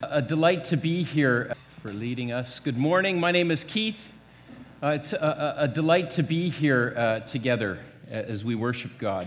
a delight to be here for leading us. Good morning. My name is Keith. It's a delight to be here together as we worship God.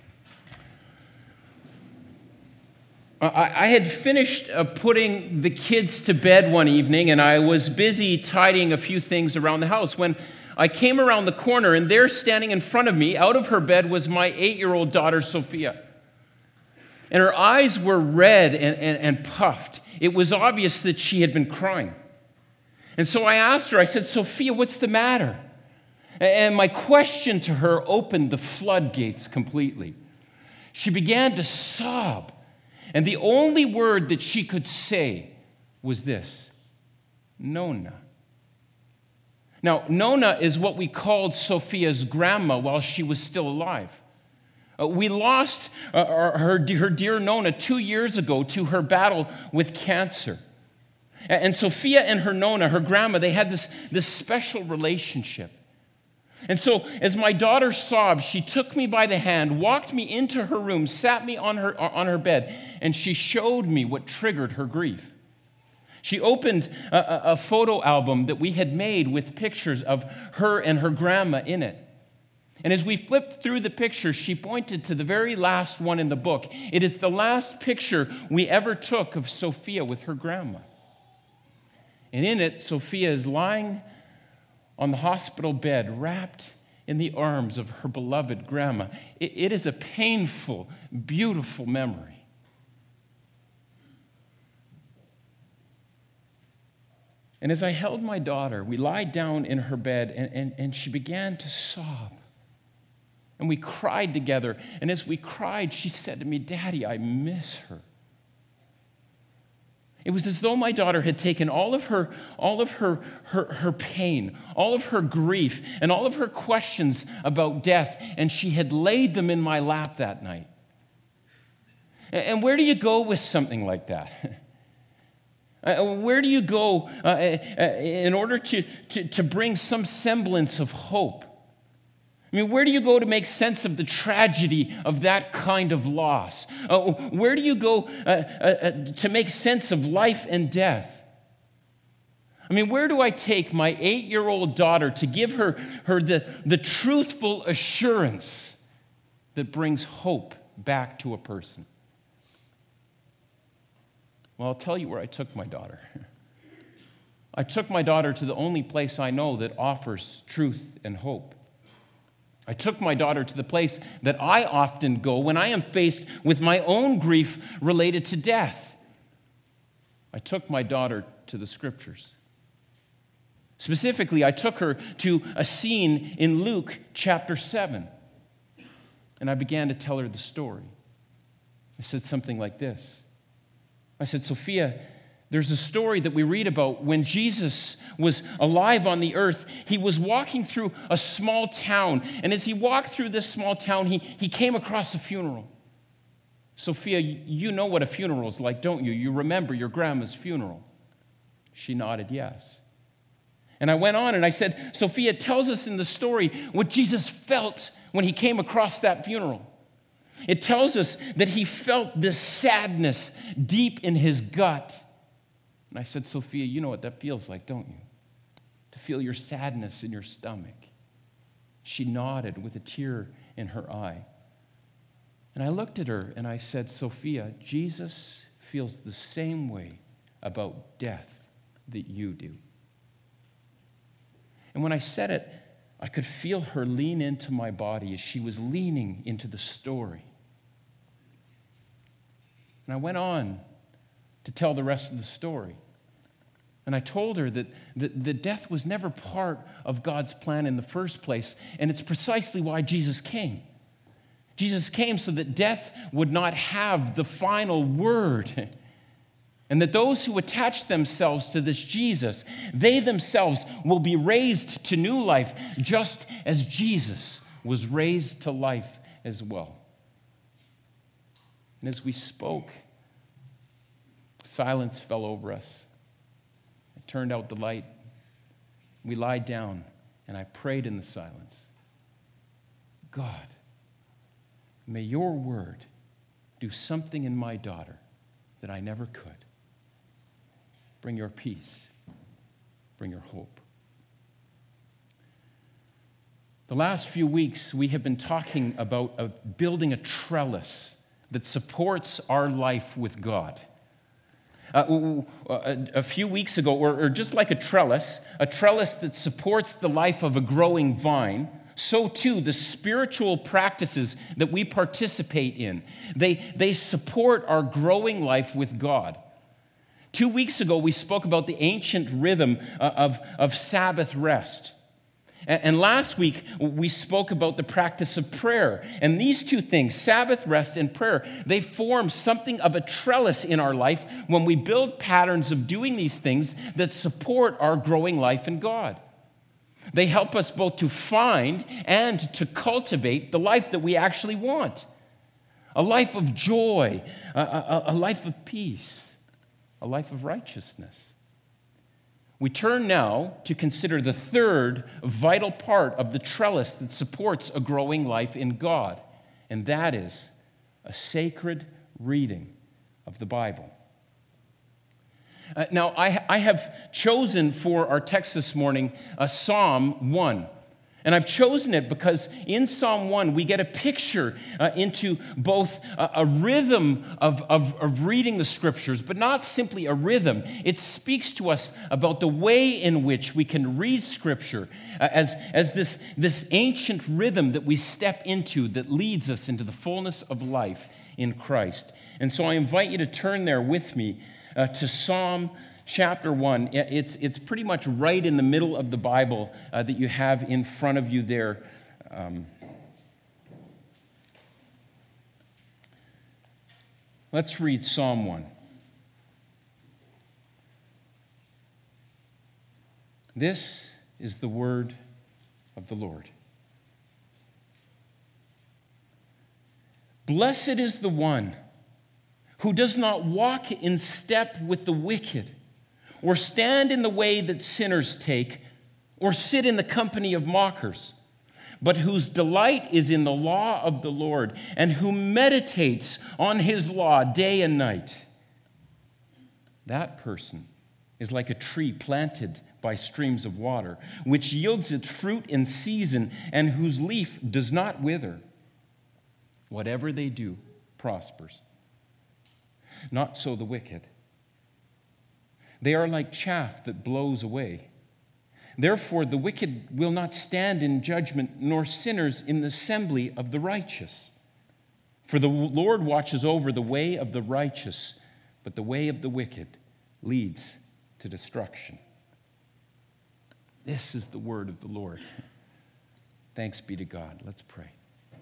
I had finished putting the kids to bed one evening, and I was busy tidying a few things around the house when I came around the corner, and there standing in front of me, out of her bed, was my 8-year-old daughter, Sophia. And her eyes were red and puffed. It was obvious that she had been crying. And so I asked her, I said, "Sophia, what's the matter?" And my question to her opened the floodgates completely. She began to sob. And the only word that she could say was this: Nona. Now, Nona is what we called Sophia's grandma while she was still alive. We lost her dear Nona 2 years ago to her battle with cancer. And Sophia and her Nona, her grandma, they had this special relationship. And so as my daughter sobbed, she took me by the hand, walked me into her room, sat me on her bed, and she showed me what triggered her grief. She opened a photo album that we had made with pictures of her and her grandma in it. And as we flipped through the pictures, she pointed to the very last one in the book. It is the last picture we ever took of Sophia with her grandma. And in it, Sophia is lying on the hospital bed, wrapped in the arms of her beloved grandma. It is a painful, beautiful memory. And as I held my daughter, we lied down in her bed, and she began to sob. And we cried together. And as we cried, she said to me, "Daddy, I miss her." It was as though my daughter had taken all of her pain, all of her grief, and all of her questions about death, and she had laid them in my lap that night. And where do you go with something like that? Where do you go in order to bring some semblance of hope? I mean, where do you go to make sense of the tragedy of that kind of loss? Where do you go to make sense of life and death? I mean, where do I take my 8-year-old daughter to give her the truthful assurance that brings hope back to a person? Well, I'll tell you where I took my daughter. I took my daughter to the only place I know that offers truth and hope. I took my daughter to the place that I often go when I am faced with my own grief related to death. I took my daughter to the Scriptures. Specifically, I took her to a scene in Luke chapter 7, and I began to tell her the story. I said something like this. I said, "Sophia, there's a story that we read about when Jesus was alive on the earth. He was walking through a small town, and as he walked through this small town, he came across a funeral." Sophia, you know what a funeral is like, don't you? You remember your grandma's funeral. She nodded yes. And I went on and I said, "Sophia, it tells us in the story what Jesus felt when he came across that funeral. It tells us that he felt this sadness deep in his gut." And I said, "Sophia, you know what that feels like, don't you? To feel your sadness in your stomach." She nodded with a tear in her eye. And I looked at her and I said, "Sophia, Jesus feels the same way about death that you do." And when I said it, I could feel her lean into my body as she was leaning into the story. And I went on to tell the rest of the story. And I told her that death was never part of God's plan in the first place, and it's precisely why Jesus came. Jesus came so that death would not have the final word, and that those who attach themselves to this Jesus, they themselves will be raised to new life, just as Jesus was raised to life as well. And as we spoke, silence fell over us. I turned out the light. We lied down, and I prayed in the silence. God, may your word do something in my daughter that I never could. bring your peace, bring your hope. The last few weeks, we have been talking about building a trellis that supports our life with God. A few weeks ago, or just like a trellis that supports the life of a growing vine, so too the spiritual practices that we participate in, they support our growing life with God. 2 weeks ago, we spoke about the ancient rhythm of Sabbath rest. And last week, we spoke about the practice of prayer. And these two things, Sabbath rest and prayer, they form something of a trellis in our life when we build patterns of doing these things that support our growing life in God. They help us both to find and to cultivate the life that we actually want. A life of joy, a life of peace, a life of righteousness. We turn now to consider the third vital part of the trellis that supports a growing life in God, and that is a sacred reading of the Bible. Now, I have chosen for our text this morning Psalm 1. And I've chosen it because in Psalm 1, we get a picture into both a rhythm of reading the Scriptures, but not simply a rhythm. It speaks to us about the way in which we can read Scripture as this ancient rhythm that we step into that leads us into the fullness of life in Christ. And so I invite you to turn there with me to Psalm Chapter 1, it's pretty much right in the middle of the Bible that you have in front of you there. Let's read Psalm 1. This is the word of the Lord. Blessed is the one who does not walk in step with the wicked, or stand in the way that sinners take, or sit in the company of mockers, but whose delight is in the law of the Lord, and who meditates on his law day and night. That person is like a tree planted by streams of water, which yields its fruit in season, and whose leaf does not wither. Whatever they do prospers. Not so the wicked. They are like chaff that blows away. Therefore, the wicked will not stand in judgment, nor sinners in the assembly of the righteous. For the Lord watches over the way of the righteous, but the way of the wicked leads to destruction. This is the word of the Lord. Thanks be to God. Let's pray.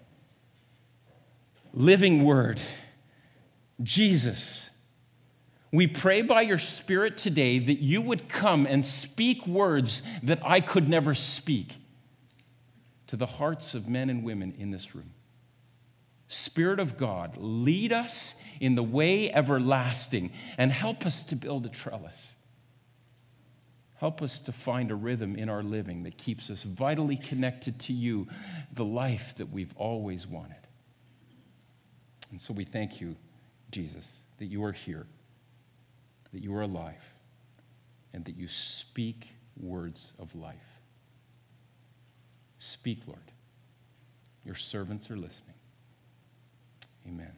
Living word, Jesus, we pray by your Spirit today that you would come and speak words that I could never speak to the hearts of men and women in this room. Spirit of God, lead us in the way everlasting and help us to build a trellis. Help us to find a rhythm in our living that keeps us vitally connected to you, the life that we've always wanted. And so we thank you, Jesus, that you are here, that you are alive, and that you speak words of life. Speak, Lord. Your servants are listening. Amen.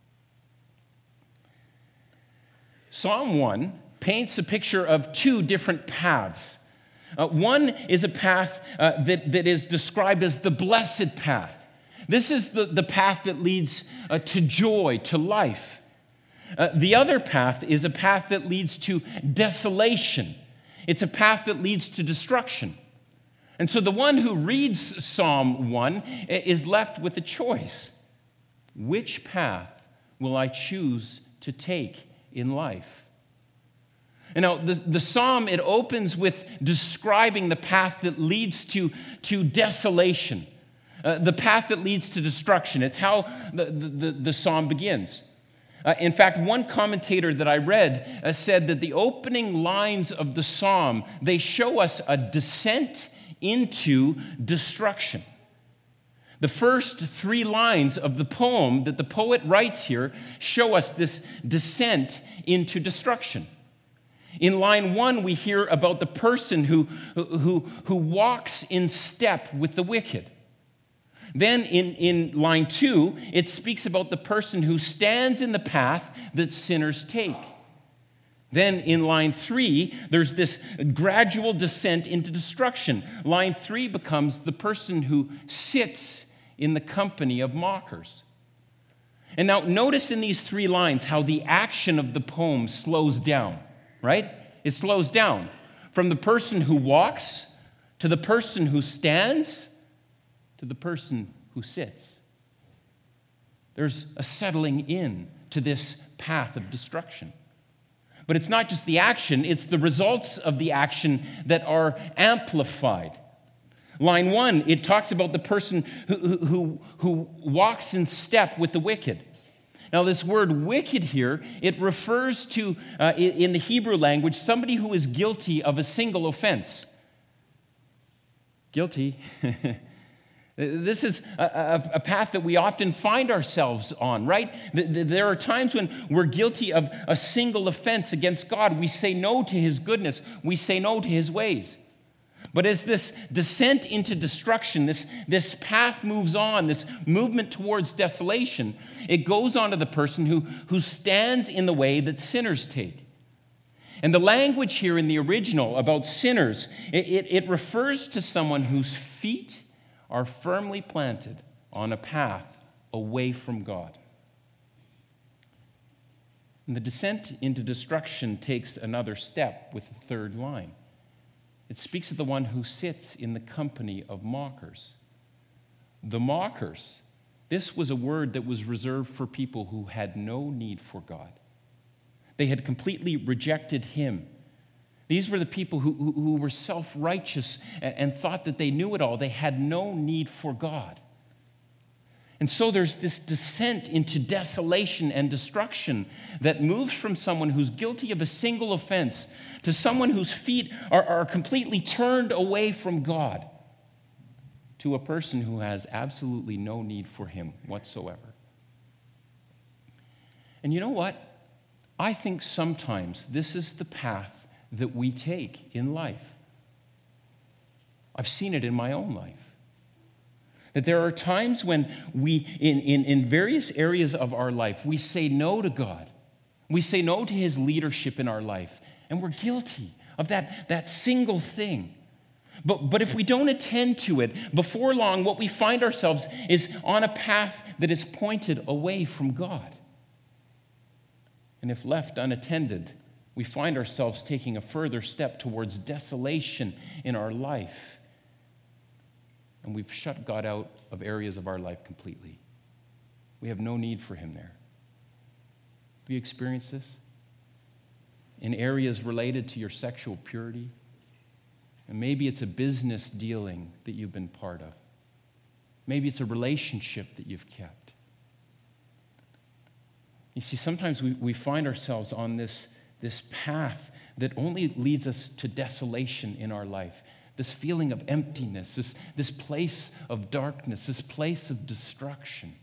Psalm 1 paints a picture of two different paths. One is a path that is described as the blessed path. This is the path that leads to joy, to life. The other path is a path that leads to desolation. It's a path that leads to destruction. And so the one who reads Psalm 1 is left with a choice. Which path will I choose to take in life? And now, the psalm, it opens with describing the path that leads to desolation, the path that leads to destruction. It's how the psalm begins. In fact, one commentator that I read said that the opening lines of the psalm, they show us a descent into destruction. The first 3 lines of the poem that the poet writes here show us this descent into destruction. In line 1, we hear about the person who walks in step with the wicked. Then in line 2, it speaks about the person who stands in the path that sinners take. Then in line 3, there's this gradual descent into destruction. Line 3 becomes the person who sits in the company of mockers. And now notice in these 3 lines how the action of the poem slows down, right? It slows down from the person who walks to the person who stands to the person who sits. There's a settling in to this path of destruction. But it's not just the action, it's the results of the action that are amplified. Line 1, it talks about the person who walks in step with the wicked. Now, this word wicked here, it refers to, in the Hebrew language, somebody who is guilty of a single offense. Guilty. This is a path that we often find ourselves on, right? There are times when we're guilty of a single offense against God. We say no to his goodness. We say no to his ways. But as this descent into destruction, this path moves on, this movement towards desolation, it goes on to the person who stands in the way that sinners take. And the language here in the original about sinners, it refers to someone whose feet are firmly planted on a path away from God. And the descent into destruction takes another step with the 3rd line. It speaks of the one who sits in the company of mockers. The mockers, this was a word that was reserved for people who had no need for God. They had completely rejected him. These were the people who were self-righteous and thought that they knew it all. They had no need for God. And so there's this descent into desolation and destruction that moves from someone who's guilty of a single offense to someone whose feet are completely turned away from God, to a person who has absolutely no need for him whatsoever. And you know what? I think sometimes this is the path that we take in life. I've seen it in my own life. That there are times when we, in various areas of our life, we say no to God. We say no to his leadership in our life. And we're guilty of that single thing. But if we don't attend to it, before long, what we find ourselves is on a path that is pointed away from God. And if left unattended, we find ourselves taking a further step towards desolation in our life. And we've shut God out of areas of our life completely. We have no need for him there. Have you experienced this? In areas related to your sexual purity? And maybe it's a business dealing that you've been part of. Maybe it's a relationship that you've kept. You see, sometimes we find ourselves on this path that only leads us to desolation in our life. This feeling of emptiness, this place of darkness, this place of destruction.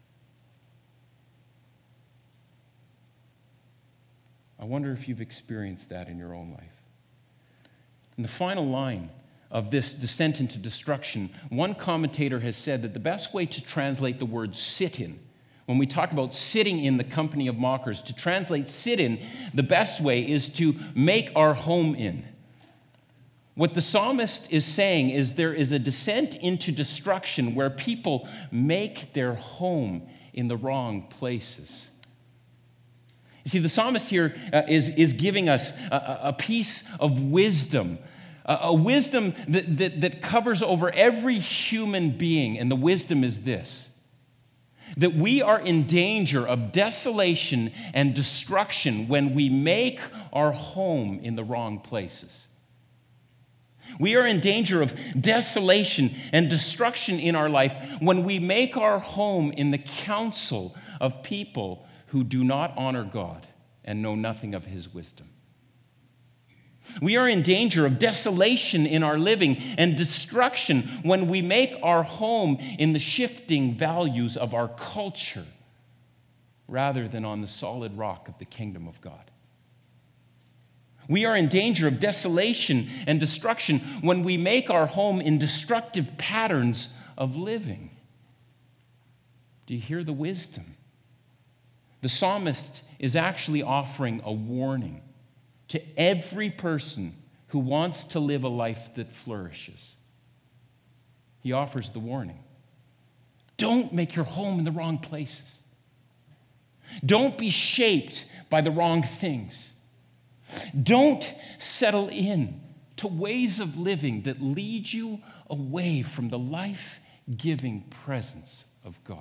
I wonder if you've experienced that in your own life. In the final line of this descent into destruction, one commentator has said that the best way to translate the word sit in, when we talk about sitting in the company of mockers, to translate sit in, the best way is to make our home in. What the psalmist is saying is there is a descent into destruction where people make their home in the wrong places. You see, the psalmist here is giving us a piece of wisdom, a wisdom that covers over every human being, and the wisdom is this: that we are in danger of desolation and destruction when we make our home in the wrong places. We are in danger of desolation and destruction in our life when we make our home in the counsel of people who do not honor God and know nothing of his wisdom. We are in danger of desolation in our living and destruction when we make our home in the shifting values of our culture rather than on the solid rock of the kingdom of God. We are in danger of desolation and destruction when we make our home in destructive patterns of living. Do you hear the wisdom? The psalmist is actually offering a warning to every person who wants to live a life that flourishes. He offers the warning. Don't make your home in the wrong places. Don't be shaped by the wrong things. Don't settle in to ways of living that lead you away from the life-giving presence of God.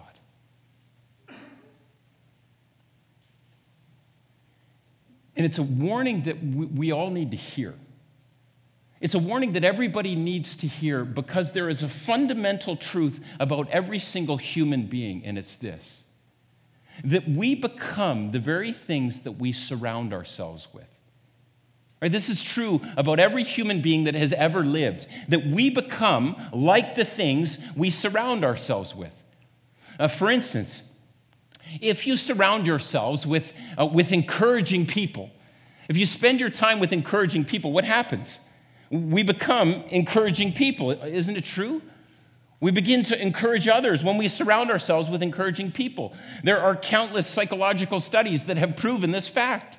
And it's a warning that we all need to hear. It's a warning that everybody needs to hear because there is a fundamental truth about every single human being, and it's this: that we become the very things that we surround ourselves with. Right? This is true about every human being that has ever lived, that we become like the things we surround ourselves with. For instance, if you surround yourselves with encouraging people, if you spend your time with encouraging people, what happens? We become encouraging people. Isn't it true? We begin to encourage others when we surround ourselves with encouraging people. There are countless psychological studies that have proven this fact.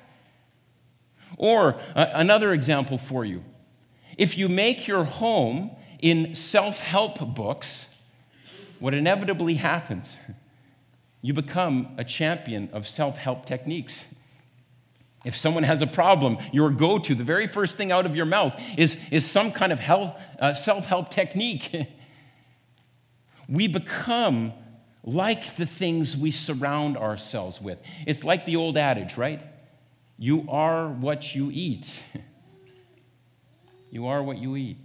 Or another example for you. If you make your home in self-help books, what inevitably happens? You become a champion of self-help techniques. If someone has a problem, your go-to, the very first thing out of your mouth is some kind of self-help technique. We become like the things we surround ourselves with. It's like the old adage, right? You are what you eat. You are what you eat.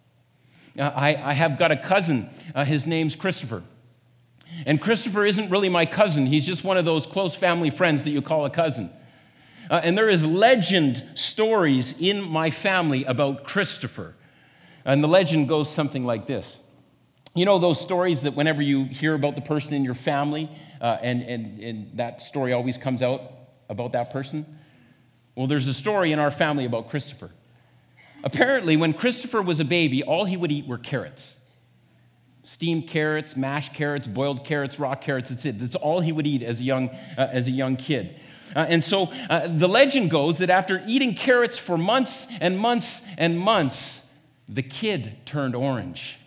I have got a cousin. His name's Christopher. And Christopher isn't really my cousin. He's just one of those close family friends that you call a cousin. And there is legend stories in my family about Christopher. And the legend goes something like this. You know those stories that whenever you hear about the person in your family, and that story always comes out about that person? Well, there's a story in our family about Christopher. Apparently, when Christopher was a baby, all he would eat were carrots. Steamed carrots, mashed carrots, boiled carrots, raw carrots, that's it. That's all he would eat as a young kid. And so the legend goes that after eating carrots for months and months and months, the kid turned orange.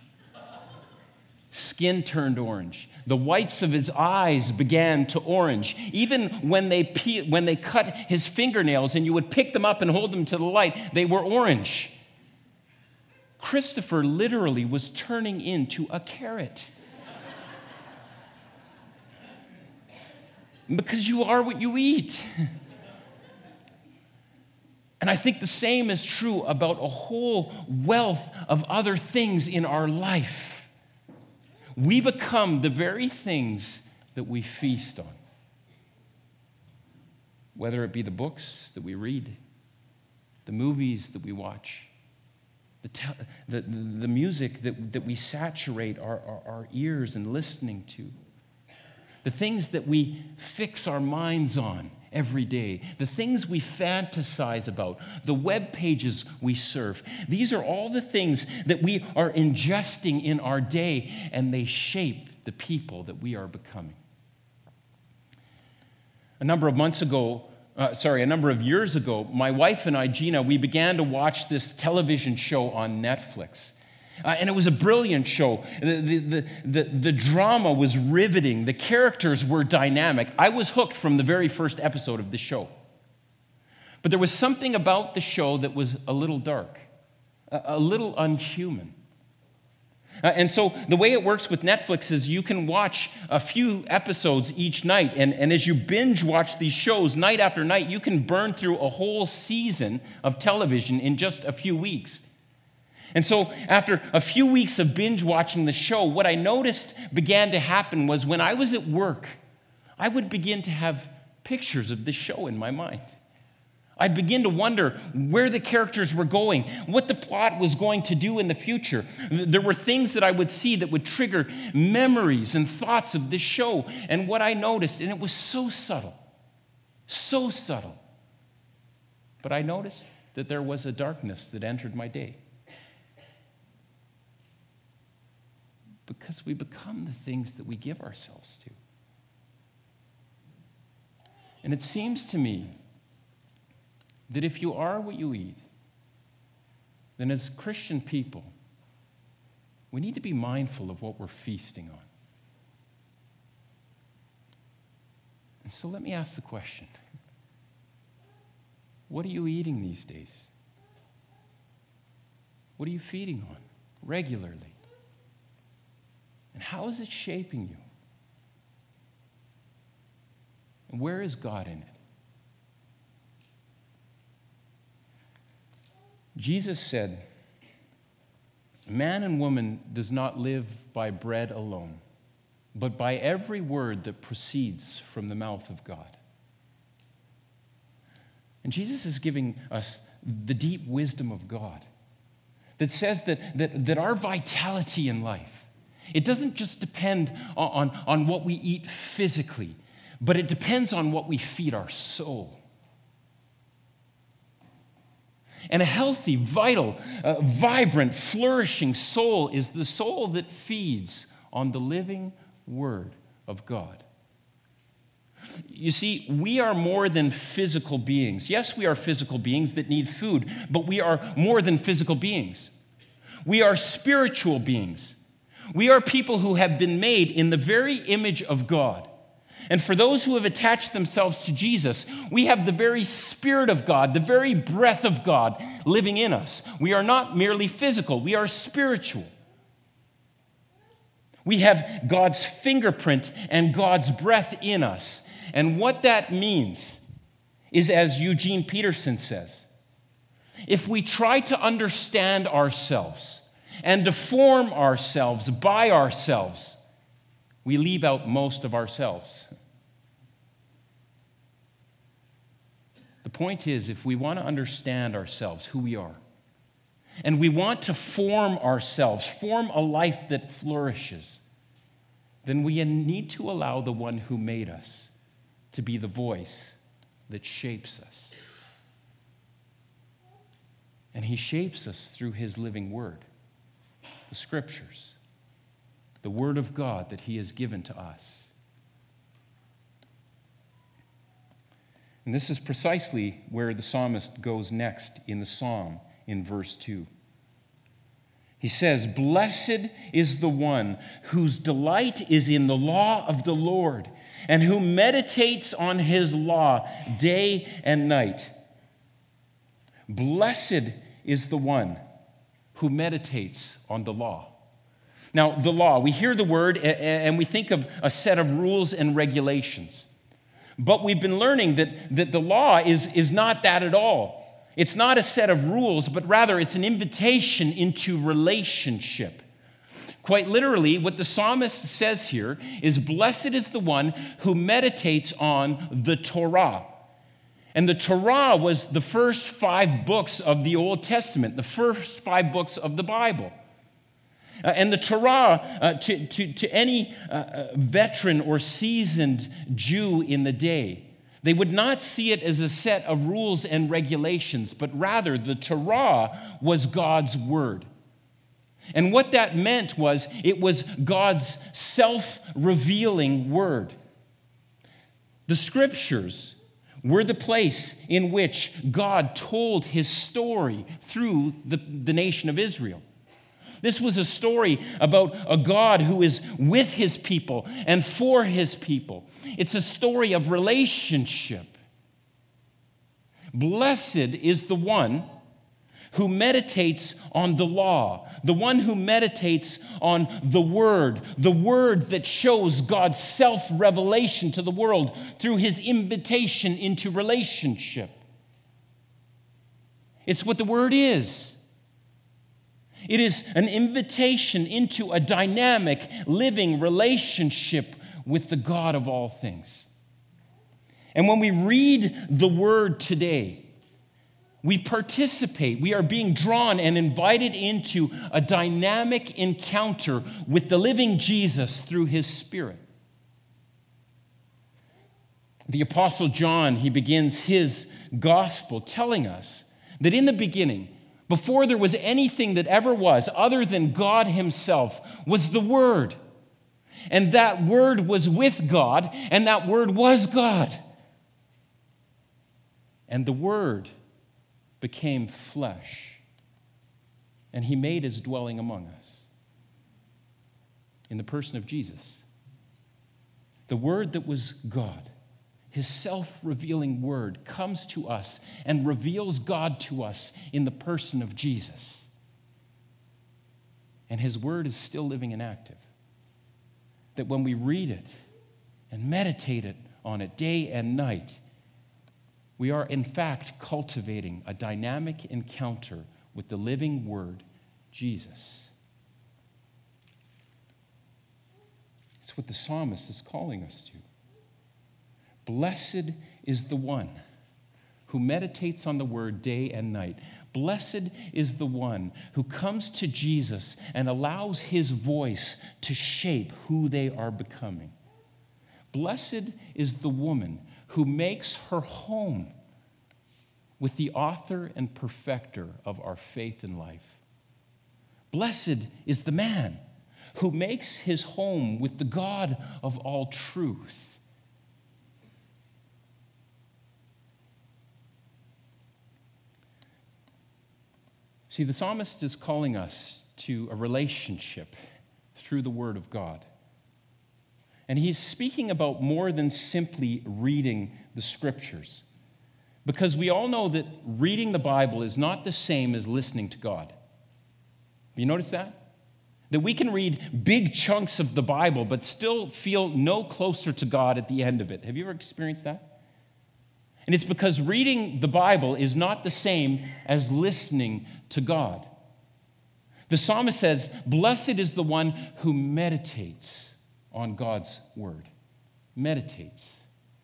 Skin turned orange. The whites of his eyes began to orange. Even when they cut his fingernails and you would pick them up and hold them to the light, they were orange. Christopher literally was turning into a carrot. Because you are what you eat. And I think the same is true about a whole wealth of other things in our life. We become the very things that we feast on. Whether it be the books that we read, the movies that we watch, the music that we saturate our ears in listening to, the things that we fix our minds on every day, the things we fantasize about, the web pages we surf. These are all the things that we are ingesting in our day, and they shape the people that we are becoming. A number of years ago, my wife and I, Gina, we began to watch this television show on Netflix. And it was a brilliant show. The drama was riveting. The characters were dynamic. I was hooked from the very first episode of the show. But there was something about the show that was a little dark, a little unhuman. And so the way it works with Netflix is you can watch a few episodes each night. And as you binge watch these shows night after night, you can burn through a whole season of television in just a few weeks. And so after a few weeks of binge watching the show, what I noticed began to happen was when I was at work, I would begin to have pictures of this show in my mind. I'd begin to wonder where the characters were going, what the plot was going to do in the future. There were things that I would see that would trigger memories and thoughts of this show. And what I noticed, and it was so subtle, but I noticed that there was a darkness that entered my day. Because we become the things that we give ourselves to. And it seems to me that if you are what you eat, then as Christian people, we need to be mindful of what we're feasting on. And so let me ask the question. What are you eating these days? What are you feeding on regularly? And how is it shaping you? And where is God in it? Jesus said, "Man and woman does not live by bread alone, but by every word that proceeds from the mouth of God." And Jesus is giving us the deep wisdom of God that says that our vitality in life, it doesn't just depend on what we eat physically, but it depends on what we feed our soul. And a healthy, vital, vibrant, flourishing soul is the soul that feeds on the living Word of God. You see, we are more than physical beings. Yes, we are physical beings that need food, but we are more than physical beings. We are spiritual beings. We are people who have been made in the very image of God. And for those who have attached themselves to Jesus, we have the very Spirit of God, the very breath of God living in us. We are not merely physical, we are spiritual. We have God's fingerprint and God's breath in us. And what that means is, as Eugene Peterson says, if we try to understand ourselves and to form ourselves by ourselves, we leave out most of ourselves. The point is, if we want to understand ourselves, who we are, and we want to form ourselves, form a life that flourishes, then we need to allow the one who made us to be the voice that shapes us. And he shapes us through his living word, the scriptures, the word of God that he has given to us. And this is precisely where the psalmist goes next in the psalm in verse 2. He says, "Blessed is the one whose delight is in the law of the Lord, and who meditates on his law day and night." Blessed is the one who meditates on the law. Now, the law, we hear the word and we think of a set of rules and regulations. But we've been learning that the law is not that at all. It's not a set of rules, but rather it's an invitation into relationship. Quite literally, what the psalmist says here is, "Blessed is the one who meditates on the Torah." And the Torah was the first 5 books of the Old Testament, the first 5 books of the Bible. And the Torah, to any veteran or seasoned Jew in the day, they would not see it as a set of rules and regulations, but rather the Torah was God's word. And what that meant was it was God's self-revealing word. The scriptures were the place in which God told his story through the nation of Israel. This was a story about a God who is with his people and for his people. It's a story of relationship. Blessed is the one who meditates on the law, the one who meditates on the word that shows God's self-revelation to the world through his invitation into relationship. It's what the word is. It is an invitation into a dynamic, living relationship with the God of all things. And when we read the word today, we participate. We are being drawn and invited into a dynamic encounter with the living Jesus through his Spirit. The Apostle John, he begins his gospel telling us that in the beginning, before there was anything that ever was other than God himself, was the Word. And that Word was with God, and that Word was God. And the Word became flesh, and he made his dwelling among us in the person of Jesus. The Word that was God, his self-revealing Word, comes to us and reveals God to us in the person of Jesus. And his Word is still living and active. That when we read it and meditate on it day and night, we are in fact cultivating a dynamic encounter with the living Word, Jesus. It's what the psalmist is calling us to. Blessed is the one who meditates on the Word day and night. Blessed is the one who comes to Jesus and allows his voice to shape who they are becoming. Blessed is the woman who makes her home with the author and perfecter of our faith and life. Blessed is the man who makes his home with the God of all truth. See, the psalmist is calling us to a relationship through the Word of God. And he's speaking about more than simply reading the Scriptures. Because we all know that reading the Bible is not the same as listening to God. Have you noticed that? That we can read big chunks of the Bible but still feel no closer to God at the end of it. Have you ever experienced that? And it's because reading the Bible is not the same as listening to God. The psalmist says, "Blessed is the one who meditates on God's word." Meditates.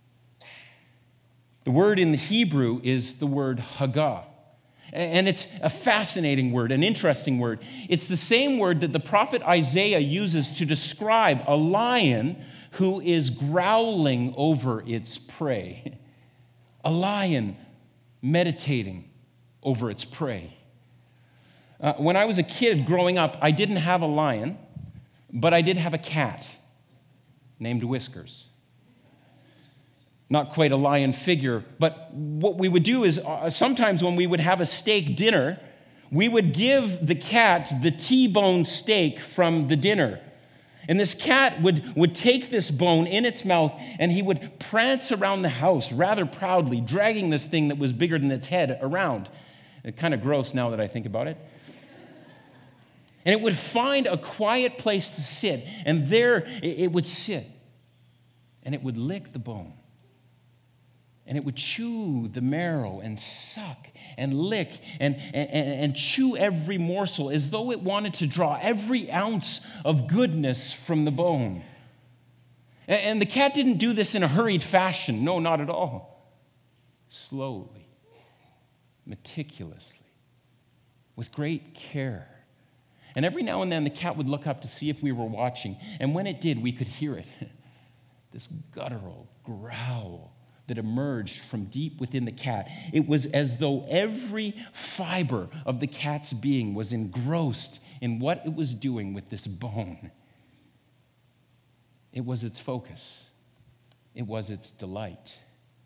The word in the Hebrew is the word Haggah. And it's a fascinating word, an interesting word. It's the same word that the prophet Isaiah uses to describe a lion who is growling over its prey. A lion meditating over its prey. When I was a kid growing up, I didn't have a lion, but I did have a cat named Whiskers. Not quite a lion figure, but what we would do is sometimes when we would have a steak dinner, we would give the cat the T-bone steak from the dinner. And this cat would take this bone in its mouth, and he would prance around the house rather proudly, dragging this thing that was bigger than its head around. It's kind of gross now that I think about it. And it would find a quiet place to sit, and there it would sit, and it would lick the bone. And it would chew the marrow and suck and lick and chew every morsel as though it wanted to draw every ounce of goodness from the bone. And the cat didn't do this in a hurried fashion. No, not at all. Slowly, meticulously, with great care. And every now and then the cat would look up to see if we were watching. And when it did, we could hear it. This guttural growl that emerged from deep within the cat. It was as though every fiber of the cat's being was engrossed in what it was doing with this bone. It was its focus. It was its delight.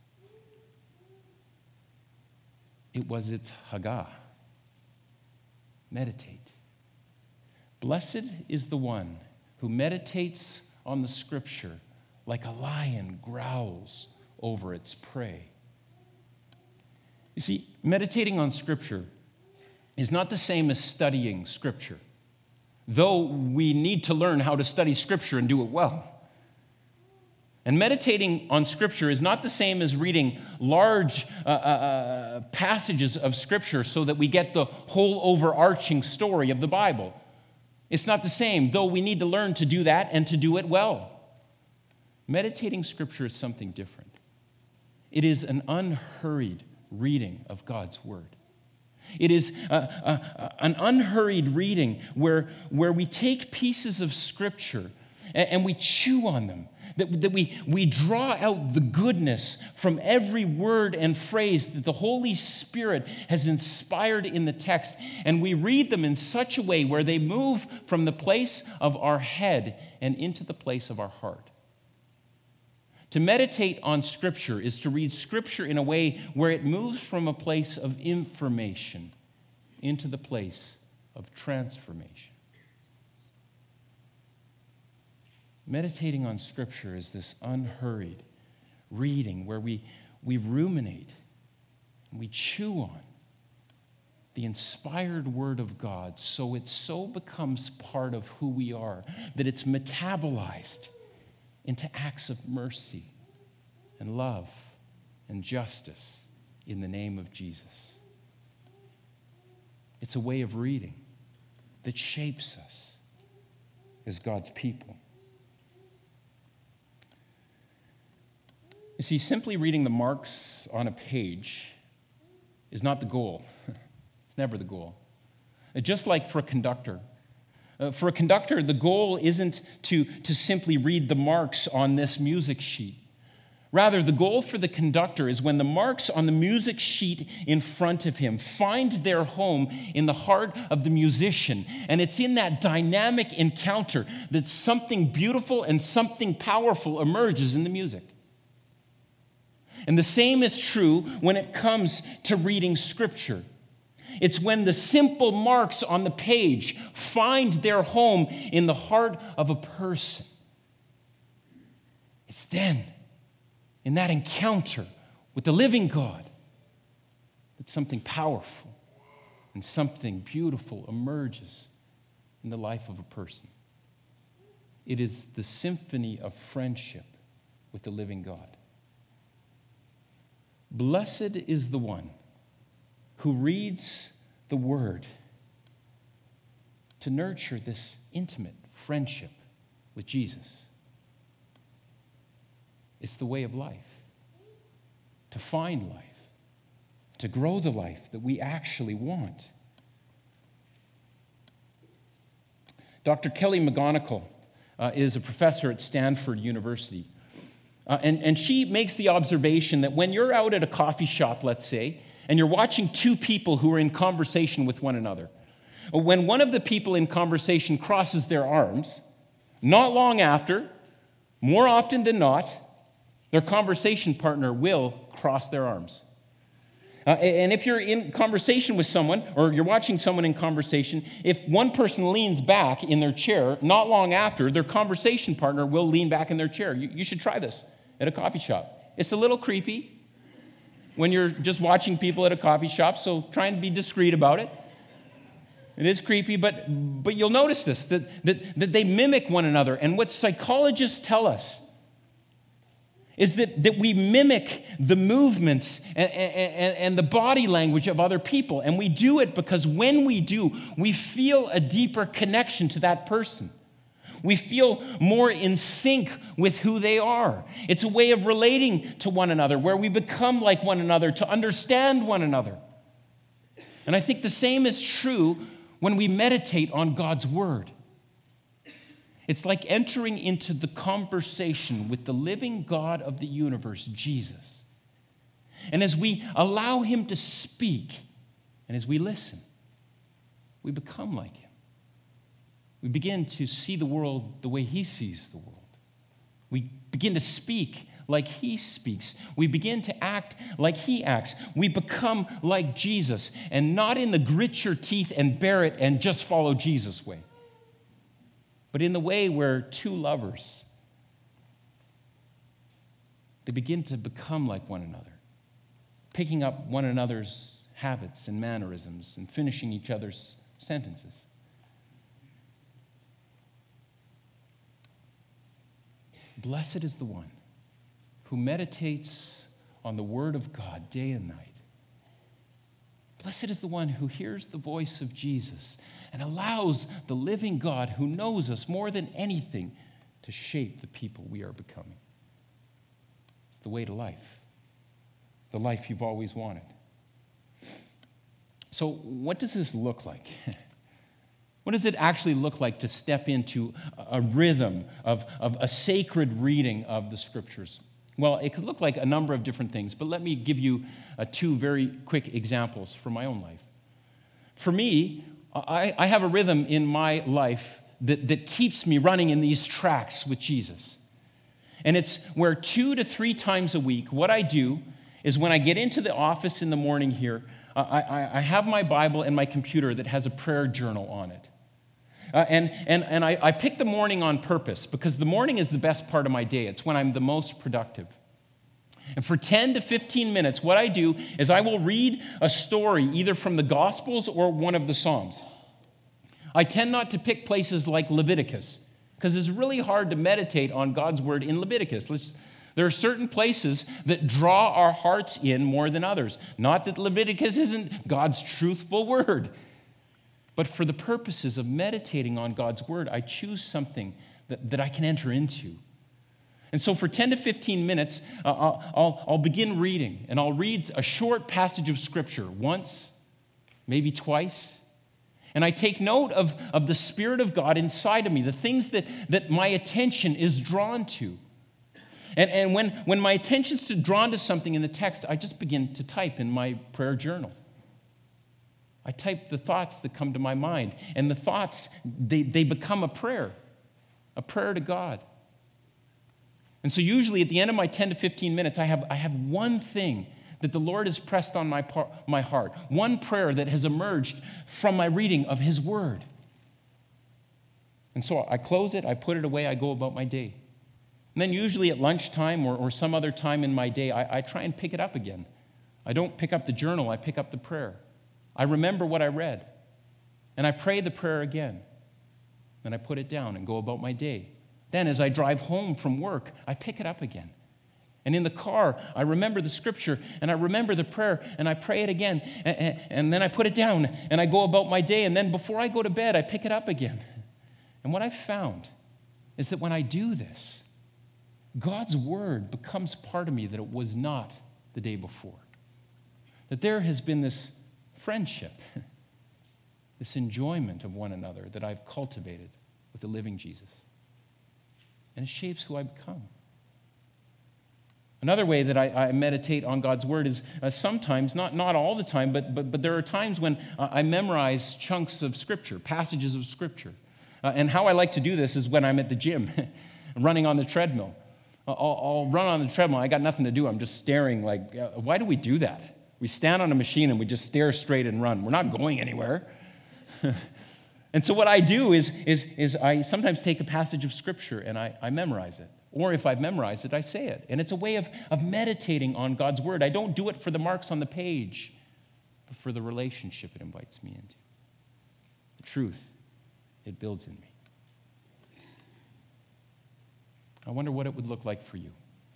It was its Haggah. Meditate. Blessed is the one who meditates on the Scripture like a lion growls over its prey. You see, meditating on Scripture is not the same as studying Scripture, though we need to learn how to study Scripture and do it well. And meditating on Scripture is not the same as reading large passages of Scripture so that we get the whole overarching story of the Bible. It's not the same, though we need to learn to do that and to do it well. Meditating Scripture is something different. It is an unhurried reading of God's Word. It is an unhurried reading where we take pieces of Scripture and we chew on them. that we draw out the goodness from every word and phrase that the Holy Spirit has inspired in the text, and we read them in such a way where they move from the place of our head and into the place of our heart. To meditate on Scripture is to read Scripture in a way where it moves from a place of information into the place of transformation. Meditating on Scripture is this unhurried reading where we ruminate, we chew on the inspired Word of God so it so becomes part of who we are that it's metabolized into acts of mercy and love and justice in the name of Jesus. It's a way of reading that shapes us as God's people. You see, simply reading the marks on a page is not the goal. It's never the goal. Just like for a conductor. For a conductor, the goal isn't to simply read the marks on this music sheet. Rather, the goal for the conductor is when the marks on the music sheet in front of him find their home in the heart of the musician. And it's in that dynamic encounter that something beautiful and something powerful emerges in the music. And the same is true when it comes to reading Scripture. It's when the simple marks on the page find their home in the heart of a person. It's then, in that encounter with the living God, that something powerful and something beautiful emerges in the life of a person. It is the symphony of friendship with the living God. Blessed is the one who reads the Word to nurture this intimate friendship with Jesus. It's the way of life, to find life, to grow the life that we actually want. Dr. Kelly McGonigal is a professor at Stanford University. And she makes the observation that when you're out at a coffee shop, let's say, and you're watching two people who are in conversation with one another, when one of the people in conversation crosses their arms, not long after, more often than not, their conversation partner will cross their arms. And if you're in conversation with someone, or you're watching someone in conversation, if one person leans back in their chair, not long after, their conversation partner will lean back in their chair. You should try this at a coffee shop. It's a little creepy when you're just watching people at a coffee shop, so try and be discreet about it. It is creepy, but you'll notice this, that they mimic one another. And what psychologists tell us is that we mimic the movements and the body language of other people. And we do it because when we do, we feel a deeper connection to that person. We feel more in sync with who they are. It's a way of relating to one another, where we become like one another to understand one another. And I think the same is true when we meditate on God's Word. It's like entering into the conversation with the living God of the universe, Jesus. And as we allow Him to speak, and as we listen, we become like Him. We begin to see the world the way He sees the world. We begin to speak like He speaks. We begin to act like He acts. We become like Jesus, and not in the grit your teeth and bear it and just follow Jesus way, but in the way where two lovers, they begin to become like one another, picking up one another's habits and mannerisms and finishing each other's sentences. Blessed is the one who meditates on the Word of God day and night. Blessed is the one who hears the voice of Jesus and allows the living God who knows us more than anything to shape the people we are becoming. It's the way to life, the life you've always wanted. So what does this look like? What does it actually look like to step into a rhythm of a sacred reading of the Scriptures? Well, it could look like a number of different things, but let me give you two very quick examples from my own life. For me, I have a rhythm in my life that keeps me running in these tracks with Jesus. And it's where 2 to 3 times a week, what I do is when I get into the office in the morning here, I have my Bible and my computer that has a prayer journal on it. And I pick the morning on purpose because the morning is the best part of my day. It's when I'm the most productive. And for 10 to 15 minutes, what I do is I will read a story either from the Gospels or one of the Psalms. I tend not to pick places like Leviticus because it's really hard to meditate on God's word in Leviticus. There are certain places that draw our hearts in more than others. Not that Leviticus isn't God's truthful word, but for the purposes of meditating on God's word, I choose something that I can enter into. And so for 10 to 15 minutes, I'll begin reading, and I'll read a short passage of Scripture once, maybe twice. And I take note of the Spirit of God inside of me, the things that my attention is drawn to. And when my attention's drawn to something in the text, I just begin to type in my prayer journal. I type the thoughts that come to my mind. And the thoughts, they become a prayer to God. And so usually at the end of my 10 to 15 minutes, I have one thing that the Lord has pressed on my heart, one prayer that has emerged from my reading of His Word. And so I close it, I put it away, I go about my day. And then usually at lunchtime or some other time in my day, I try and pick it up again. I don't pick up the journal, I pick up the prayer. I remember what I read, and I pray the prayer again. Then I put it down and go about my day. Then as I drive home from work, I pick it up again. And in the car, I remember the Scripture, and I remember the prayer, and I pray it again. And then I put it down, and I go about my day. And then before I go to bed, I pick it up again. And what I've found is that when I do this, God's Word becomes part of me that it was not the day before. That there has been this friendship, this enjoyment of one another that I've cultivated with the living Jesus. And it shapes who I become. Another way that I meditate on God's Word is sometimes, not all the time, but there are times when I memorize chunks of Scripture, passages of Scripture. And how I like to do this is when I'm at the gym, running on the treadmill. I'll run on the treadmill. I got nothing to do. I'm just staring like, why do we do that? We stand on a machine and we just stare straight and run. We're not going anywhere. And so what I do is I sometimes take a passage of Scripture and I memorize it. Or if I've memorized it, I say it. And it's a way of meditating on God's Word. I don't do it for the marks on the page, but for the relationship it invites me into. The truth it builds in me. I wonder what it would look like for you.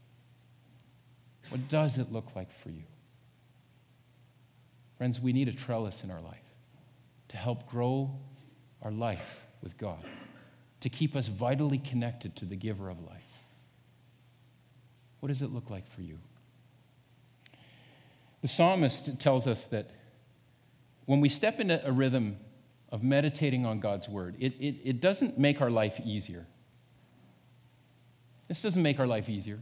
What does it look like for you? Friends, we need a trellis in our life to help grow our life with God, to keep us vitally connected to the giver of life. What does it look like for you? The psalmist tells us that when we step into a rhythm of meditating on God's Word, it doesn't make our life easier. This doesn't make our life easier.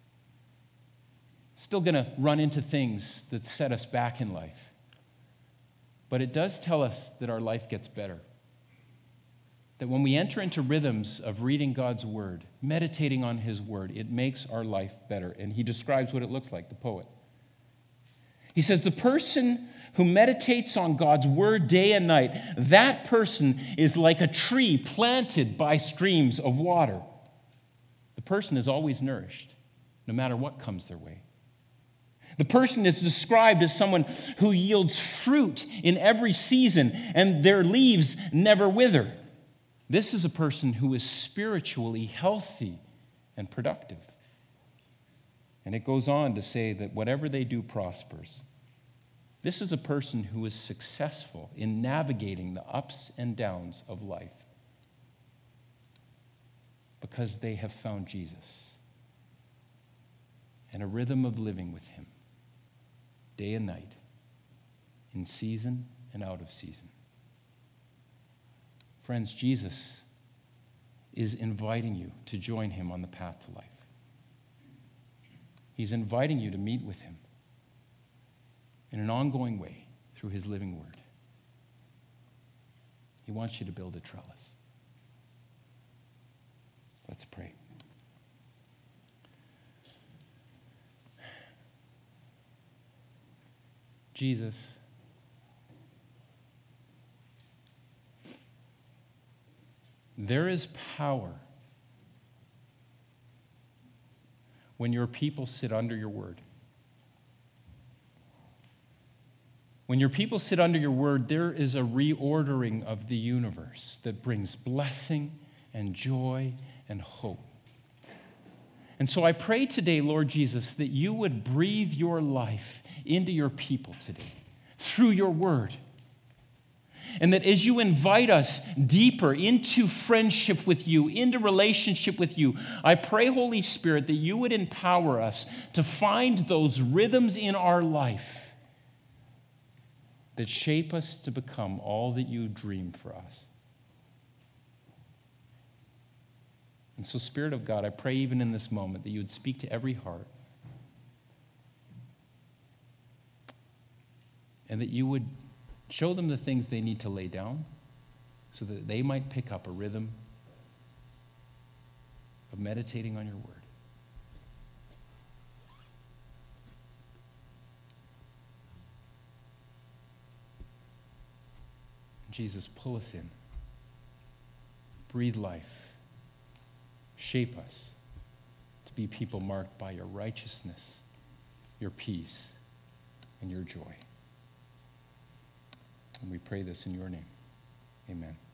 Still going to run into things that set us back in life. But it does tell us that our life gets better. That when we enter into rhythms of reading God's Word, meditating on His Word, it makes our life better. And he describes what it looks like, the poet. He says, the person who meditates on God's Word day and night, that person is like a tree planted by streams of water. The person is always nourished, no matter what comes their way. The person is described as someone who yields fruit in every season, and their leaves never wither. This is a person who is spiritually healthy and productive. And it goes on to say that whatever they do prospers. This is a person who is successful in navigating the ups and downs of life because they have found Jesus and a rhythm of living with Him day and night, in season and out of season. Friends, Jesus is inviting you to join him on the path to life. He's inviting you to meet with him in an ongoing way through his living word. He wants you to build a trellis. Let's pray. Jesus, there is power when your people sit under your word. When your people sit under your word, there is a reordering of the universe that brings blessing and joy and hope. And so I pray today, Lord Jesus, that you would breathe your life into your people today through your word. And that as you invite us deeper into friendship with you, into relationship with you, I pray, Holy Spirit, that you would empower us to find those rhythms in our life that shape us to become all that you dream for us. And so, Spirit of God, I pray even in this moment that you would speak to every heart and that you would show them the things they need to lay down so that they might pick up a rhythm of meditating on your word. Jesus, pull us in. Breathe life. Shape us to be people marked by your righteousness, your peace, and your joy. And we pray this in your name. Amen.